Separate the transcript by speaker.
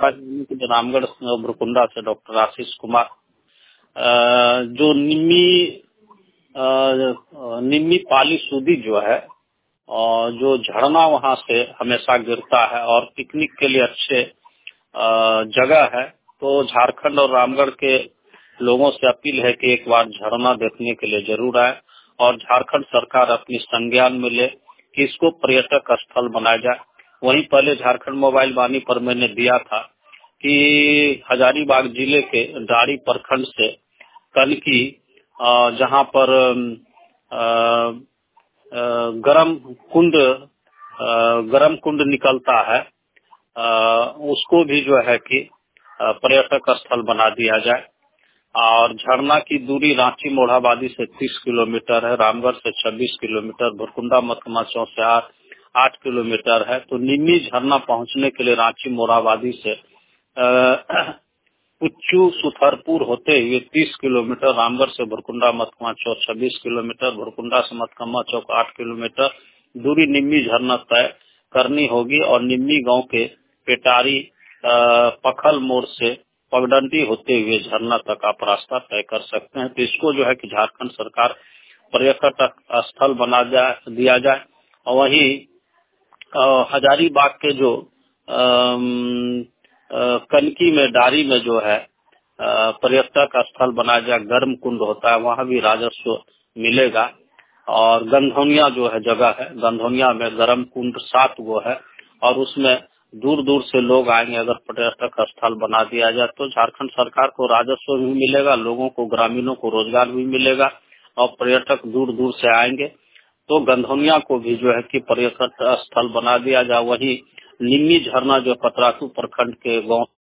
Speaker 1: रामगढ़ भुरकुंडा से डॉक्टर आशीष कुमार। जो निम्मी पाली सूदी जो है और जो झरना वहाँ से हमेशा गिरता है और पिकनिक के लिए अच्छे जगह है, तो झारखंड और रामगढ़ के लोगों से अपील है कि एक बार झरना देखने के लिए जरूर आए और झारखंड सरकार अपनी संज्ञान में ले कि इसको पर्यटक स्थल बनाया जाए। वहीं पहले झारखंड मोबाइल वाणी पर मैंने दिया था कि हजारीबाग जिले के डारी प्रखंड से कनकी जहां पर गरम कुंड निकलता है, उसको भी जो है कि पर्यटक स्थल बना दिया जाए। और झरना की दूरी रांची मोढ़ाबादी से 30 किलोमीटर है, रामगढ़ से 26 किलोमीटर, भुरकुंडा मथमा चौक से 8 किलोमीटर है। तो निम्मी झरना पहुंचने के लिए रांची मोढ़ाबादी से पुच्चू सुथरपुर होते हुए 30 किलोमीटर, रामगढ़ से भुरकुंडा मथमा चौक 26 किलोमीटर, भुरकुंडा से मथमा चौक 8 किलोमीटर दूरी निम्मी झरना तय करनी होगी। और निम्मी गांव के पेटारी पखल मोड़ से पगडंडी होते हुए झरना तक आप रास्ता तय कर सकते हैं। तो इसको जो है कि झारखंड सरकार पर्यटक स्थल बना दिया जाए। और वहीं हजारीबाग के जो कनकी में डारी में जो है पर्यटक स्थल बनाया जाए, गर्म कुंड होता है, वहाँ भी राजस्व मिलेगा। और गंधौनिया जो है जगह है, गंधौनिया में गर्म कुंड 7 गो है और उसमें दूर दूर से लोग आएंगे। अगर पर्यटक स्थल बना दिया जाए तो झारखंड सरकार को राजस्व भी मिलेगा, लोगों को, ग्रामीणों को रोजगार भी मिलेगा और पर्यटक दूर दूर से आएंगे। तो गंधौनिया को भी जो है कि पर्यटक स्थल बना दिया जाए। वहीं निम्मी झरना जो पतरातू प्रखंड के गांव